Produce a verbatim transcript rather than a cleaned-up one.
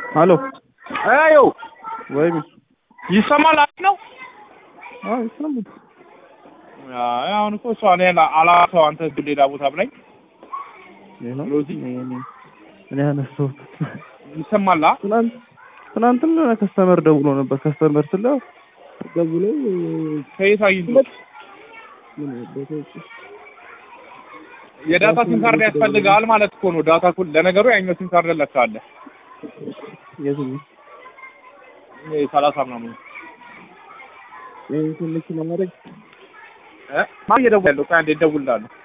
Hello. Ayo. Wait. ይሰማል ነው? አዎ ይሰማል። አይ አሁን እኮ ሰው አለ አላሰው አንተ ሌላ ቦታ ብለኝ ሎዚ እኔ አነሳው ይሰማል። ትናንት ትናንትም ከስተመር ደውሎ ነበር ከስተመር ስለው ደውሎ ከየት አይንቶ የዳታ ሲም ካርድ ያስፈልጋል ማለት እኮ ነው። ዳታ ኩል ለነገሩ ያኛው ሲም ካርድ ለካለ የትኛው ሰላሳ ምናምን ይሄን ትንሽ ለማድረግ እ ማን ይደውላል? ካንዴ ደውላለሁ